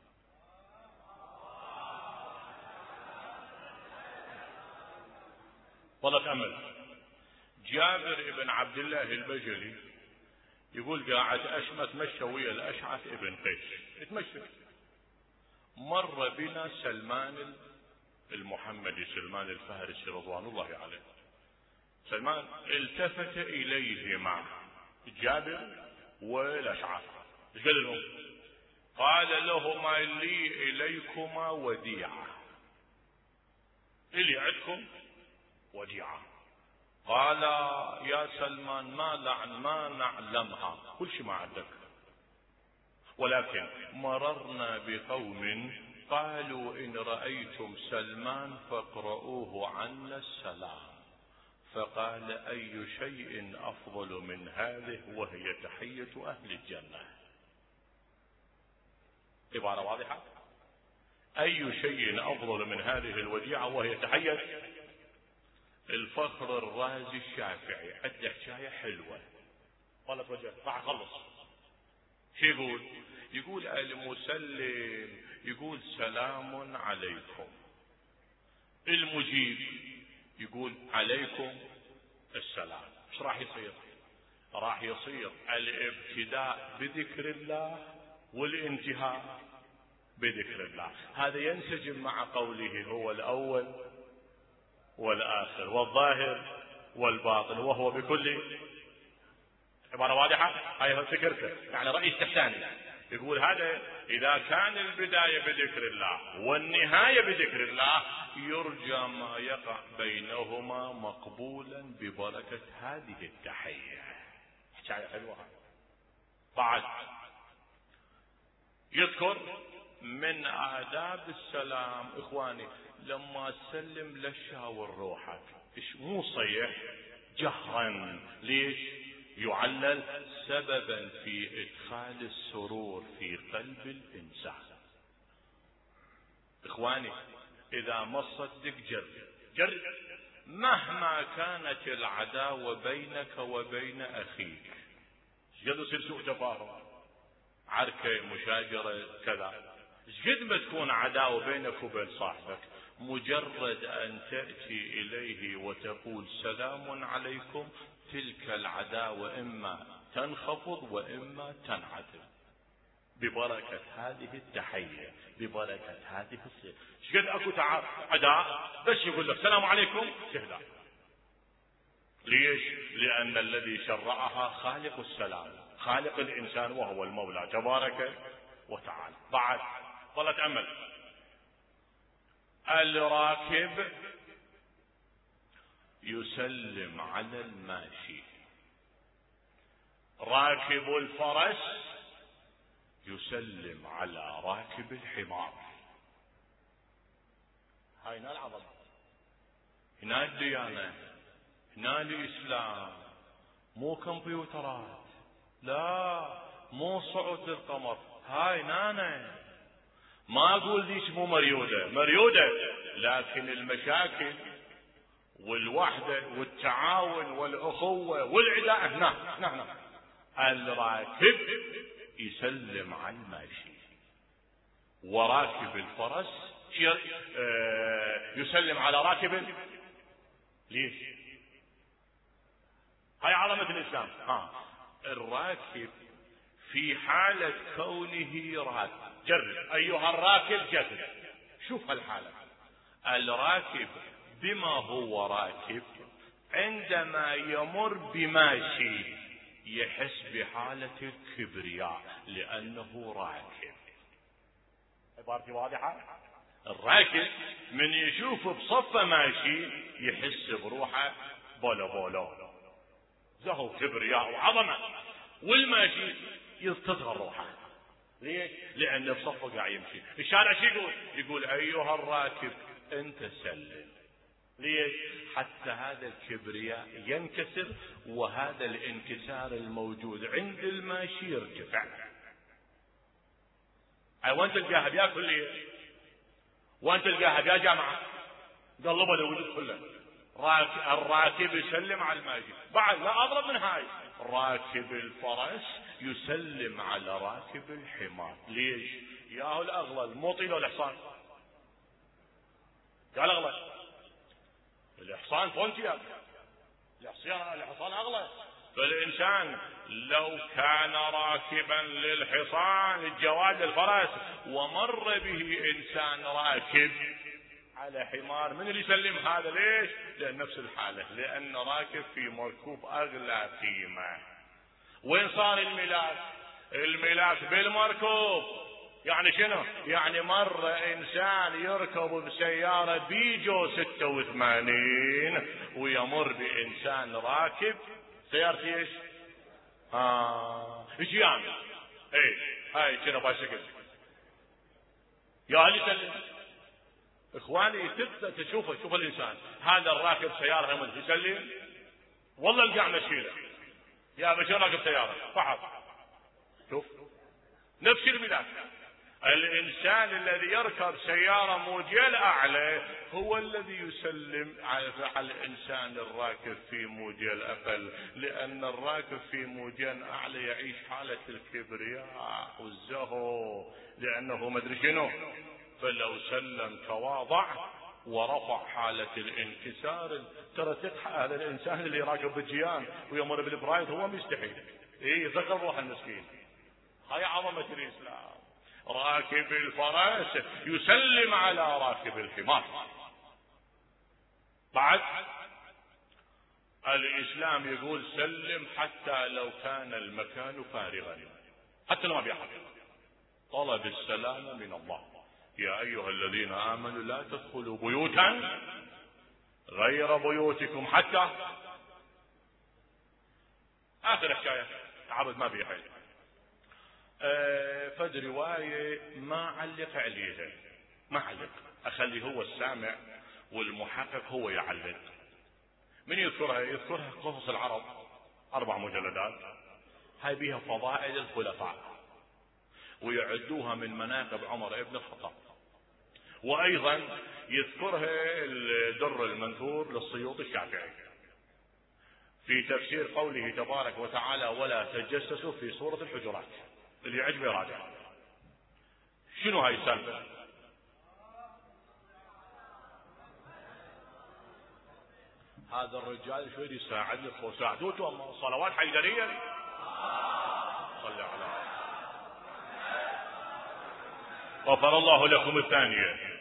والله تأمل جابر بن عبد الله البجلي يقول قاعد أشمت مشى ويا الأشعث ابن قيس اتمشى، مر بنا سلمان المحمدي سلمان الفارسي رضوان الله عليه. سلمان التفت إليهما جابر والأشعث، ايش قال لهم؟ قال لهما لي إليكما وديعة، إلي عندكم وديعة. قال يا سلمان ما لعن ما نعلمها، كل شيء ما عندك، ولكن مررنا بقوم قالوا إن رأيتم سلمان فاقرؤوه عنا السلام، فقال أي شيء أفضل من هذه وهي تحية أهل الجنة. عبارة واضحة، أي شيء أفضل من هذه الوديعة وهي تحية. الفخر الرازي الشافعي عنده حكاية حلوة، قالت رجل راح أخلص. شو يقول؟ يقول المسلم يقول سلام عليكم، المجيب يقول عليكم السلام. ايش راح يصير؟ راح يصير الابتداء بذكر الله والانتهاء بذكر الله. هذا ينسجم مع قوله هو الأول والآخر والظاهر والباطن وهو بكل. عبارة واضحة؟ هاي فكرته، يعني رئيس تحتاني يقول هذا إذا كان البداية بذكر الله والنهاية بذكر الله يرجى ما يقع بينهما مقبولا ببركة هذه التحية. حكاية حلوة. بعد يذكر من آداب السلام إخواني لما تسلم للشاور روحك إيش مو صيح جهرا. ليش؟ يعلل سببا في إدخال السرور في قلب الإنسان. إخواني إذا ما تصدق جرب جرب مهما كانت العداوة بينك وبين أخيك، قد يصير سوء تفاهم عركة مشاجرة كذا، قد ما تكون عداوة بينك وبين صاحبك، مجرد أن تأتي إليه وتقول سلام عليكم تلك العداوة إما تنخفض وإما تنعدم ببركة هذه التحية، ببركة هذه الصيغة. شقد أكو عداء بس يقول لك السلام عليكم تهدأ. ليش؟ لأن الذي شرعها خالق السلام، خالق الإنسان وهو المولى تبارك وتعالى. بعد والله تأمل الراكب يسلم على الماشي، راكب الفرس يسلم على راكب الحمار. هاي هنا العظمة، هنا الديانة، هنا الإسلام، مو كمبيوترات، لا مو صعود القمر، هاي نانا. ما اقول ذيك مو مريودة، مريودة، لكن المشاكل والوحدة والتعاون والأخوة والعداء هنا هنا هنا. الراكب يسلم على الماشي، وراكب الفرس يسلم على راكب. ليش؟ هاي عظمة الإسلام. ها الراكب في حالة كونه راكب، جرب أيها الراكب، جرب شوف هالحالة. الراكب بما هو راكب عندما يمر بماشي يحس بحالة الكبرياء لأنه راكب. عبارتي واضحة؟ الراكب من يشوف بصفة ماشي يحس بروحه بولا بولا، زهو كبرياء وعظمة، والماشي يستصغر روحه. ليش؟ لأن بصفه قاعد يمشي. الشارع شو يقول؟ يقول أيها الراكب أنت سلم. ليش؟ حتى هذا الكبرياء ينكسر، وهذا الانكسار الموجود عند الماشي يرتفع. أي وين تلقاها بيا كلية، وين تلقاها بيا جامعة، قلبوا الوجود كله. الراكب يسلم على الماشي. بعد لا أضرب من هاي، راكب الفرس يسلم على راكب الحمار. ليش؟ ياهو الأغلى الموطي ولا الحصان؟ قال أغلى الحصان، فونتيا الحصان، الحصان أغلى. فالإنسان لو كان راكبا للحصان الجواد الفرس ومر به إنسان راكب على حمار، من اللي يسلم هذا؟ ليش؟ لأن نفس الحالة، لأن راكب في مركوب أغلى قيمة. وين صار الملاك؟ الملاك بالمركوب. يعني شنو؟ يعني مر إنسان يركب بسيارة بيجو ستة وثمانين ويمر بإنسان راكب سيارة ايش؟ آه جيان. ايه هاي كنا باشكل يا علي سلم. اخواني تبدأ تشوفه، شوف الانسان هذا الراكب سيارة يمر يسلم، والله القاع مشيله يا بشر راكب سيارة فحط. شوف نفس الملاك. الإنسان الذي يركب سيارة موديل أعلى هو الذي يسلم على الإنسان الراكب في موديل أقل، لأن الراكب في موديل أعلى يعيش حالة الكبرياء والزهو، لأنه مدري شنو. فلو سلم تواضع ورفع حالة الانكسار. ترى تضحك هذا الإنسان اللي راكب بالجيان ويمر بالبرايد هو مستحيل، إيه ذكر روح المسكين. هاي عظمة الإسلام. راكب الفرس يسلم على راكب الحمار. بعد الإسلام يقول سلم حتى لو كان المكان فارغا، حتى لو ما بيحق. طلب السلام من الله. يا أيها الذين آمنوا لا تدخلوا بيوتا غير بيوتكم حتى آخر حكاية عبد ما بيحق. أه فد رواية ما علق عليها، ما علق، أخلي هو السامع والمحقق هو يعلق. من يذكرها؟ يذكرها قصص العرب، أربع مجلدات، هاي بيها فضائل الخلفاء، ويعدوها من مناقب عمر ابن الخطاب. وأيضا يذكرها الدر المنثور للسيوطي الشافعي في تفسير قوله تبارك وتعالى ولا تجسسوا في سورة الحجرات. اللي يعجبه يراجع. شنو هاي السالفة؟ هذا الرجال شوي يساعدني، ساعدوته صلوات حيدرية. صلى على غفر الله لكم الثانية.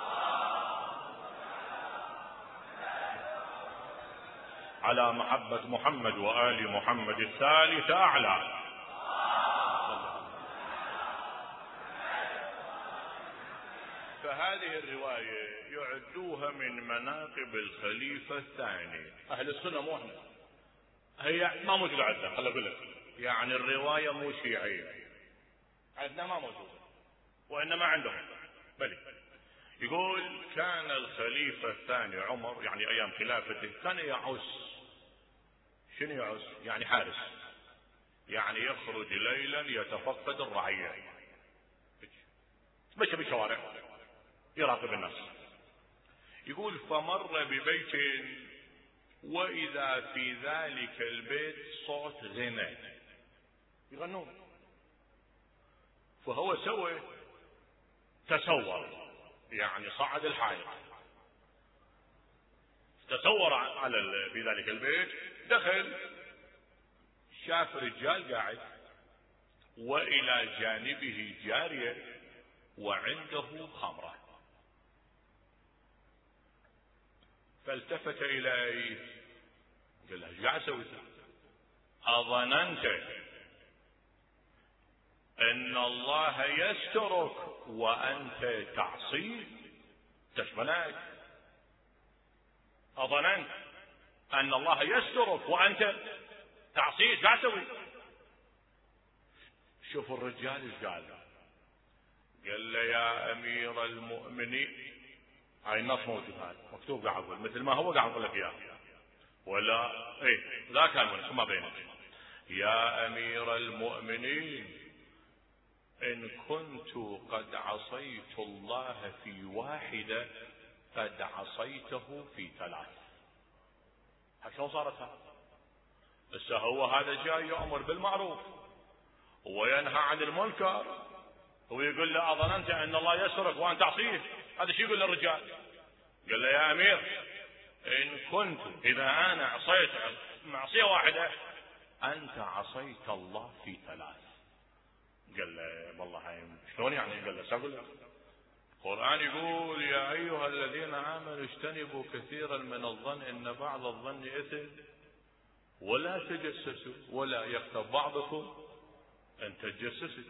على محبة محمد وآل محمد الثالثة أعلى. فهذه الرواية يعدوها من مناقب الخليفة الثاني. أهل السنة مو احنا، هي ما موجودة عندنا، خل أقول لك يعني الرواية مو شيعية عندنا، ما موجودة، وإنما عندهم بلي. يقول كان الخليفة الثاني عمر، يعني أيام خلافته، كان يعس. شنو يعس؟ يعني حارس، يعني يخرج ليلا يتفقد الرعية، مشى بالشوارع يراقب الناس. يقول فمر ببيت وإذا في ذلك البيت صوت غنى، يغنون. فهو سوى تسور، يعني صعد الحائط، تسور على في ذلك البيت، دخل شاف رجال قاعد وإلى جانبه جارية وعنده خمرة، فالتفت إليه قال له ايش قاعد تسوي؟ أظننت ان الله يسترك وانت تعصيه؟ تشملك. اظننت ان الله يسترك وانت تعصيه، ايش قاعد تسوي؟ شوف الرجال ايش قال، قال له يا امير المؤمنين، هاي النص موجود، هاي مكتوب قاعد اقول مثل ما هو قاعد اقول لك اياه، ولا ايه لا كان ما بينك. يا امير المؤمنين ان كنت قد عصيت الله في واحدة قد عصيته في ثلاث. شلون صارت هذا؟ بس هو هذا جاي يأمر بالمعروف وينهى عن المنكر ويقول له اظننت ان الله يسرك وان تعصيه. هذا شو يقول للرجال؟ قال له يا امير ان كنت اذا انا عصيت معصية واحدة انت عصيت الله في ثلاث. قال له والله هاي شلون يعني؟ قال له سأقول لك، القرآن يقول يا ايها الذين امنوا اجتنبوا كثيرا من الظن ان بعض الظن اثم ولا تجسسوا ولا يغتب بعضكم ان تجسسوا.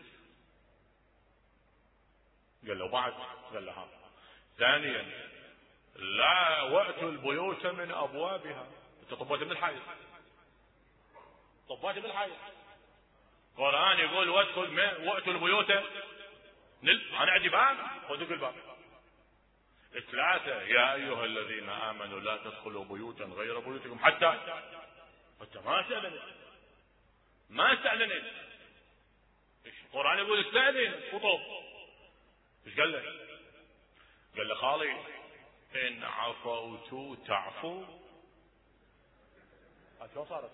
قال له بعد؟ قال له ها. ثانيا لا واتوا البيوت من ابوابها. انت طبيت من الحائط، طبيت من الحائط. القرآن يقول وادخل واتوا البيوت نل... انا عندي باب خذوا الباب. ثلاثة يا ايها الذين امنوا لا تدخلوا بيوتا غير بيوتكم حتى انت ما استأذنت ما استأذنت. القرآن يقول استأذن خطب. ايش قال له؟ قال له خالي ان عفوت تعفو. شلون صارت؟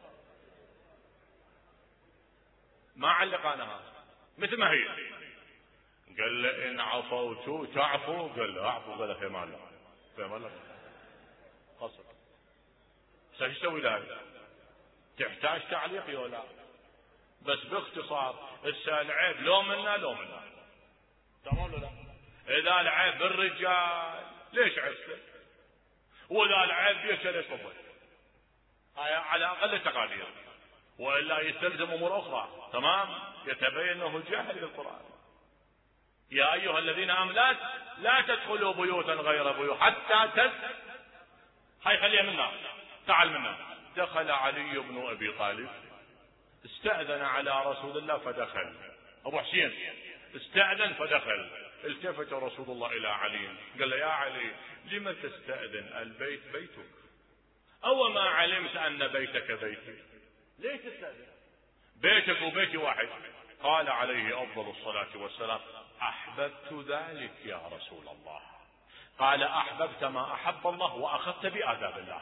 ما علق انا مثل ما هي. قال له ان عفوت تعفو. قال له اعفو. قال له في مال الله في مال الله قصر. ايش تسوي ذلك؟ تحتاج تعليق ولا بس باختصار هسه العيب لو منا لو منا تمام ولا لا؟ اذا العيب بالرجال ليش عسله؟ واذا العيب بيك ليش طبل؟ هاي على اقل التقادير، والا يستلزم امور اخرى. تمام؟ يتبين انه جاهل بالقران. يا ايها الذين امنوا لا لا تدخلوا بيوتا غير بيوت حتى تس. هاي خليها منا، تعال منا. دخل علي بن ابي طالب استأذن على رسول الله فدخل. ابو حسين استأذن فدخل. التفت رسول الله الى علي قال له يا علي لم تستأذن؟ البيت بيتك او ما علمت ان بيتك بيتي؟ ليش تستأذن؟ بيتك وبيتي واحد. قال عليه افضل الصلاة والسلام احببت ذلك يا رسول الله. قال احببت ما احب الله واخذت بآداب الله.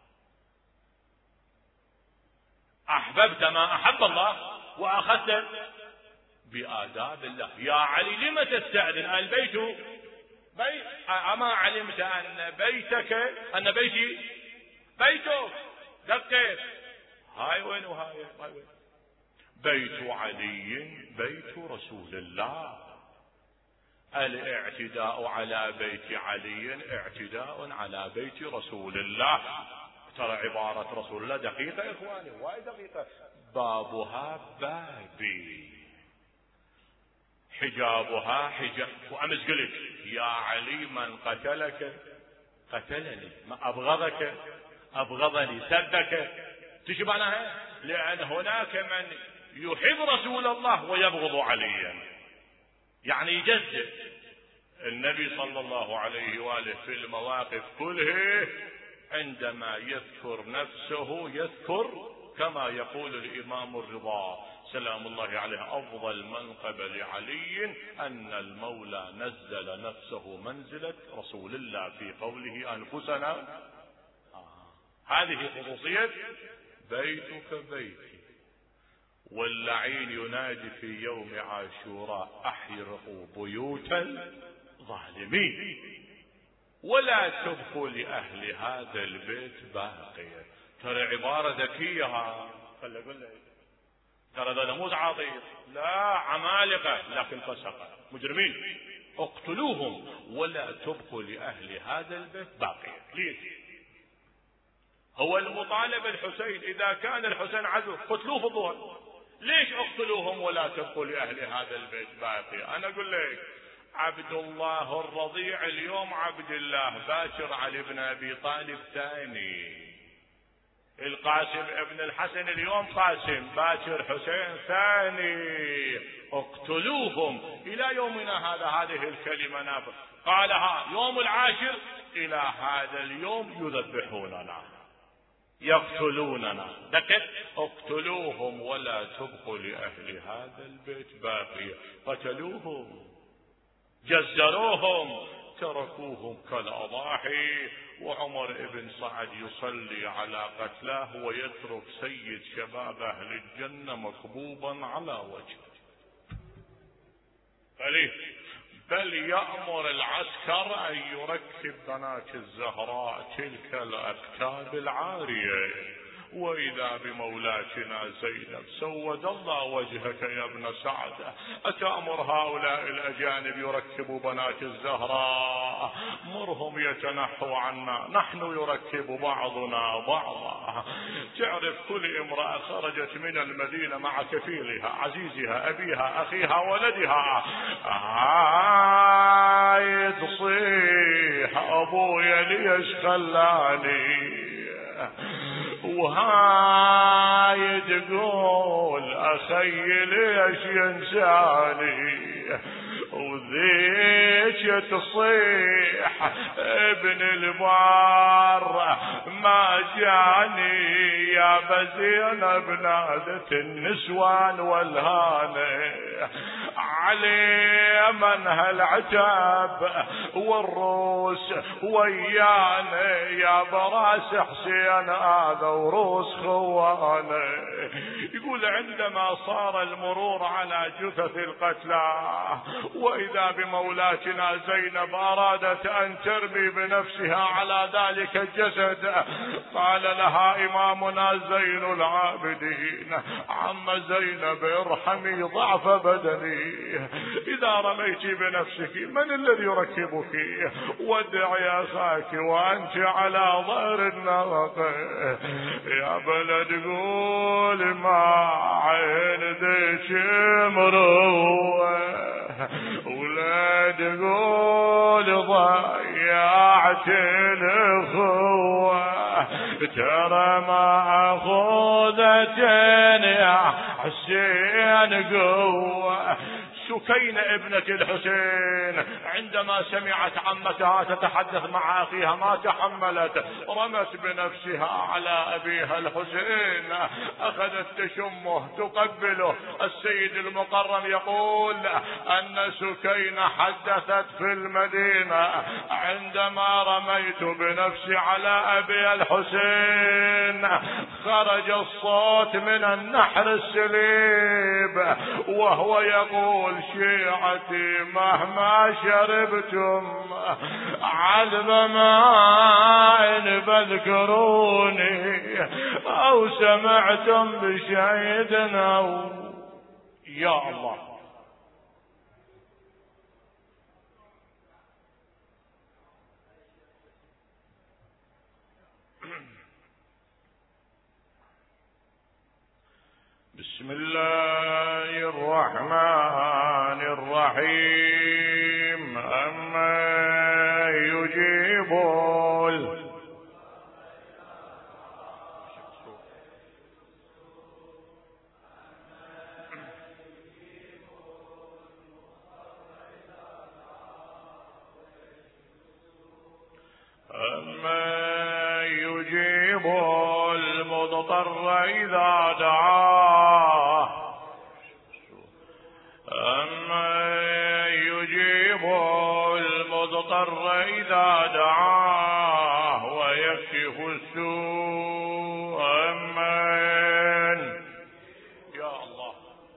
احببت ما احب الله واخذت بآداب الله. يا علي لم تستأذن؟ البيت بيت اما علمت ان بيتك ان بيتي بيتك؟ دقيت هاي وين وهاي هاي وين؟ بيت علي بيت رسول الله. الاعتداء على بيت علي اعتداء على بيت رسول الله. ترى عبارة رسول الله دقيقة يا اخواني، وايد دقيقة. بابها بابي. حجابها حجاب. وأمس قلت يا علي من قتلك قتلني، ما أبغضك أبغضني، سبك. تشي معناها؟ لأن هناك من يحب رسول الله ويبغض عليا، يعني يجزء. النبي صلى الله عليه وآله في المواقف كلها عندما يذكر نفسه يذكر كما يقول الإمام الرضا سلام الله عليه: أفضل منقب لعلي أن المولى نزل نفسه منزلة رسول الله في قوله أنفسنا. آه. هذه خصوصية بيتك بيتي. واللعين ينادي في يوم عاشوراء: أحرقوا بيوت الظالمين ولا تبقوا لأهل هذا البيت باقية. ترى عبارة ذكية، خلي أقول لك، ترى هذا نموذج عظيم. لا عمالقة لكن فسقة مجرمين، اقتلوهم ولا تبقوا لأهل هذا البيت باقية. ليش؟ هو المطالب الحسين إذا كان الحسين عدو قتلوه في الظهر، ليش اقتلوهم ولا تبقوا لأهل هذا البيت باقية؟ أنا أقول لك عبد الله الرضيع اليوم عبد الله، باكر علي بن أبي طالب ثاني، القاسم ابن الحسن اليوم قاسم، باكر حسين ثاني، اقتلوهم. إلى يومنا هذا هذه الكلمة نافذ قالها يوم العاشر، إلى هذا اليوم يذبحوننا يقتلوننا. لكن اقتلوهم ولا تبقوا لأهل هذا البيت باقية. قتلوهم، جزروهم، تركوهم كالأضاحي. وعمر بن سعد يصلي على قتلاه ويترك سيد شباب أهل الجنة مكبوبا على وجهه. بل يأمر العسكر أن يركب بنات الزهراء تلك الأكتاب العارية. وإذا بمولاتنا زينب: سود الله وجهك يا ابن سعد، أتأمر هؤلاء الأجانب يركبوا بنات الزهراء؟ مرهم يتنحوا عنا، نحن يركب بعضنا بعضا. تعرف كل امرأة خرجت من المدينة مع كفيلها عزيزها أبيها أخيها ولدها، هاي تصيح أبويا ليش خلاني، وهاي تقول أخي ليش ينساني، وذيك تصيح ابن البار ما جاني، يا بزينب نادت النسوان والهاني علي من هالعتاب والروس وياني، يا براس حسين هذا وروس خواني. يقول عندما صار المرور على جثث القتلى وإذا بمولاتنا زينب أرادت أن ترمي بنفسها على ذلك الجسد، قال لها إمامنا زين العابدين: عم زينب ارحمي ضعف بدني، إذا رميت بنفسك من الذي يركبك؟ ودعي أخاك وأنت على ظهر الناقة. يا بلد قول ما عين ذيك مروة، ولا تقول ضيعت الأخوة، ترى ما أخذتني يا حسين قوة. سكينة ابنة الحسين عندما سمعت عمتها تتحدث مع أخيها ما تحملت، رمت بنفسها على أبيها الحسين، أخذت تشمه تقبله. السيد المقرن يقول أن سكينة حدثت في المدينة: عندما رميت بنفسي على أبي الحسين خرج الصوت من النحر السليب وهو يقول: شيعتي مهما شربتم عذب ماء فاذكروني، أو سمعتم بشهيدنا. يا الله، بسم الله الرحمن الرحيم. الرحيم أمن يجيب أمن يجيب المضطر إذا دعاه أمن يجيب المضطر إذا دعاه ويكشف السوء أمن يا الله.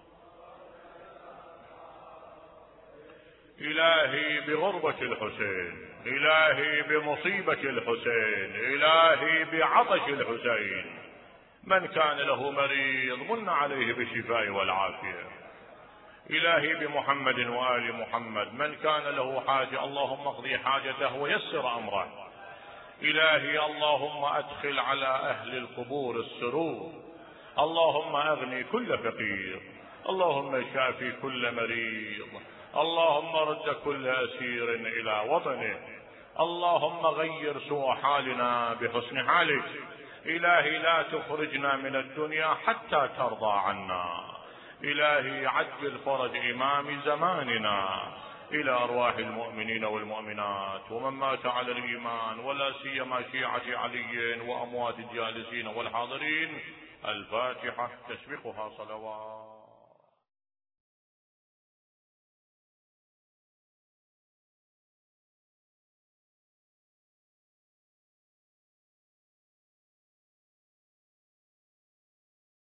إلهي بغربة الحسين، إلهي بمصيبة الحسين، إلهي بعطش الحسين، من كان له مريض من عليه بالشفاء والعافية. إلهي بمحمد وآل محمد، من كان له حاجة اللهم اقضي حاجته ويسر أمره. إلهي اللهم أدخل على أهل القبور السرور، اللهم أغني كل فقير، اللهم شافي كل مريض، اللهم رد كل أسير إلى وطنه، اللهم غير سوء حالنا بحسن حالك. إلهي لا تخرجنا من الدنيا حتى ترضى عنا. إلهي عجل فرج إمام زماننا إلى أرواح المؤمنين والمؤمنات ومن مات على الإيمان، ولا سيما شيعة علي وأموات الجالسين والحاضرين. الفاتحة تسبقها صلوات.